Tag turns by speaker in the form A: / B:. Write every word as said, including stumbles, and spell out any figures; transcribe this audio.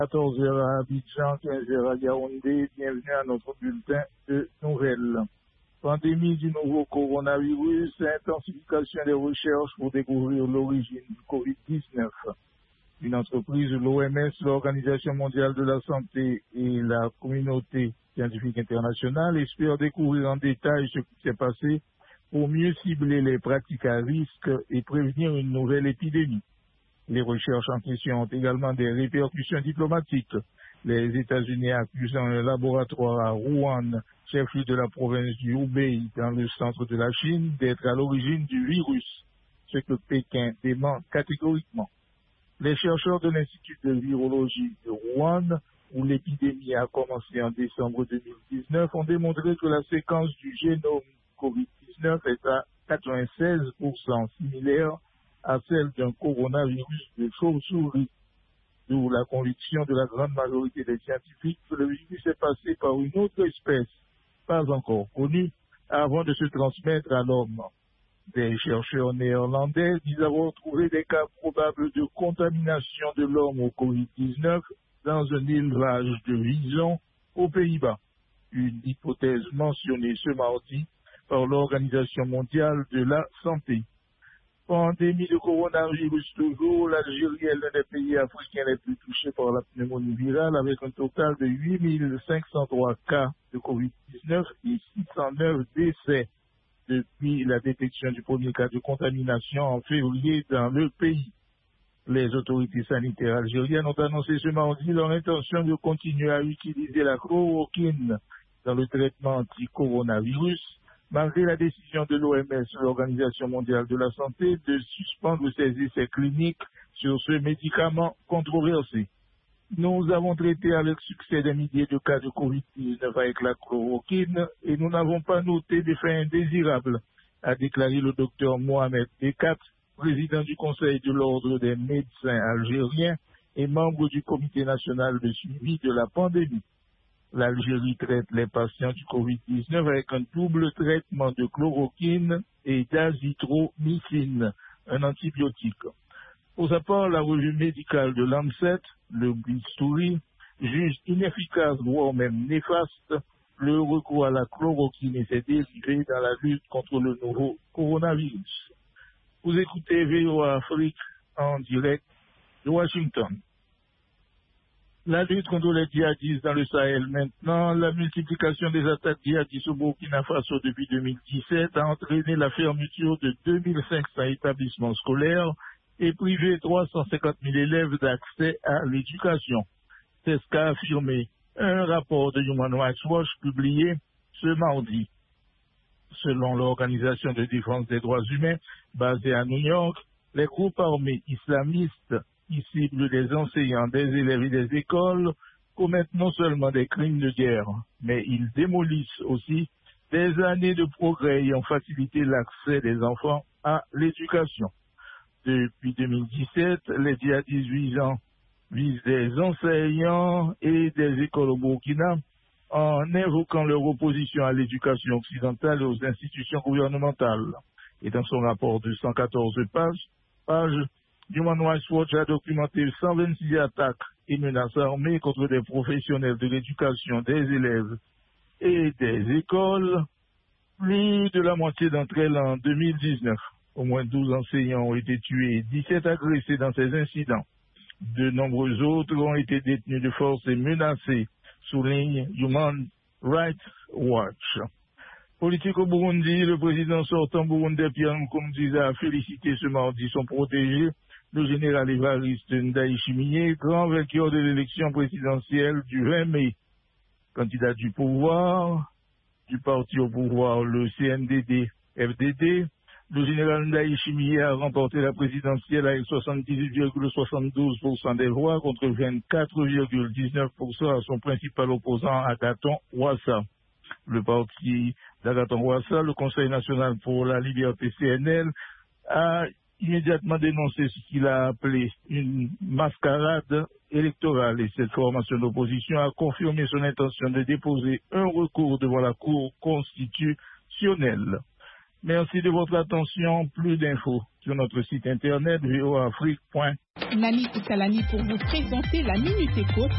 A: quatorze heures à Abidjan, quinze heures à Yaoundé. Bienvenue à notre bulletin de nouvelles. Pandémie du nouveau coronavirus, intensification des recherches pour découvrir l'origine du covid dix-neuf. Une entreprise de l'O M S, l'Organisation mondiale de la santé et la communauté scientifique internationale espèrent découvrir en détail ce qui s'est passé pour mieux cibler les pratiques à risque et prévenir une nouvelle épidémie. Les recherches en question ont également des répercussions diplomatiques. Les États-Unis accusant un laboratoire à Wuhan, chef-lieu de la province du Hubei, dans le centre de la Chine, d'être à l'origine du virus, ce que Pékin dément catégoriquement. Les chercheurs de l'Institut de virologie de Wuhan, où l'épidémie a commencé en décembre deux mille dix-neuf, ont démontré que la séquence du génome covid dix-neuf est à quatre-vingt-seize pour cent similaire à celle d'un coronavirus de chauve-souris, d'où la conviction de la grande majorité des scientifiques que le virus est passé par une autre espèce, pas encore connue, avant de se transmettre à l'homme. Des chercheurs néerlandais disent avoir trouvé des cas probables de contamination de l'homme au covid dix-neuf dans un élevage de visons aux Pays-Bas, une hypothèse mentionnée ce mardi par l'Organisation mondiale de la santé. Pandémie de coronavirus toujours, l'Algérie est l'un des pays africains les plus touchés par la pneumonie virale avec un total de huit mille cinq cent trois cas de covid dix-neuf et six cent neuf décès depuis la détection du premier cas de contamination en février dans le pays. Les autorités sanitaires algériennes ont annoncé ce mardi leur intention de continuer à utiliser la chloroquine dans le traitement anti-coronavirus, malgré la décision de l'O M S, l'Organisation mondiale de la santé, de suspendre ses essais cliniques sur ce médicament controversé. Nous avons traité avec succès des milliers de cas de covid dix-neuf avec la chloroquine et nous n'avons pas noté d'effets indésirables, a déclaré le docteur Mohamed Ekat, président du Conseil de l'Ordre des médecins algériens et membre du Comité national de suivi de la pandémie. L'Algérie traite les patients du covid dix-neuf avec un double traitement de chloroquine et d'azithromycine, un antibiotique. Pour sa part, la revue médicale de Lancet, le Bistouri, juge inefficace, voire même néfaste, le recours à la chloroquine et ses dérivés dans la lutte contre le nouveau coronavirus. Vous écoutez V O A Afrique en direct de Washington. La lutte contre les djihadistes dans le Sahel maintenant, la multiplication des attaques djihadistes au Burkina Faso depuis deux mille dix-sept a entraîné la fermeture de deux mille cinq cents établissements scolaires et privé trois cent cinquante mille élèves d'accès à l'éducation. C'est ce qu'a affirmé un rapport de Human Rights Watch publié ce mardi. Selon l'Organisation de défense des droits humains basée à New York, les groupes armés islamistes qui ciblent des enseignants, des élèves et des écoles commettent non seulement des crimes de guerre, mais ils démolissent aussi des années de progrès ayant facilité l'accès des enfants à l'éducation. Depuis deux mille dix-sept, les djihadistes visant visent des enseignants et des écoles au Burkina en invoquant leur opposition à l'éducation occidentale et aux institutions gouvernementales. Et dans son rapport de cent quatorze pages, pages Human Rights Watch a documenté cent vingt-six attaques et menaces armées contre des professionnels de l'éducation, des élèves et des écoles, plus de la moitié d'entre elles en deux mille dix-neuf. Au moins douze enseignants ont été tués et dix-sept agressés dans ces incidents. De nombreux autres ont été détenus de force et menacés, souligne Human Rights Watch. Politique au Burundi, le président sortant burundais Pierre Nkurunziza a félicité ce mardi son protégé, le général Évariste Ndayishimiye, grand vainqueur de l'élection présidentielle du vingt mai. Candidat du pouvoir, du parti au pouvoir, le C N D D F D D, le général Ndayishimiye a remporté la présidentielle avec soixante-dix-huit virgule soixante-douze pour cent des voix contre vingt-quatre virgule dix-neuf pour cent à son principal opposant Agathon Rwasa. Le parti d'Agathon Rwasa, le Conseil national pour la liberté C N L, a immédiatement dénoncé ce qu'il a appelé une mascarade électorale et cette formation d'opposition a confirmé son intention de déposer un recours devant la Cour constitutionnelle. Merci de votre attention. Plus d'infos sur notre site internet v o afrique point.
B: Nani Koussalani pour vous présenter la Minute Éco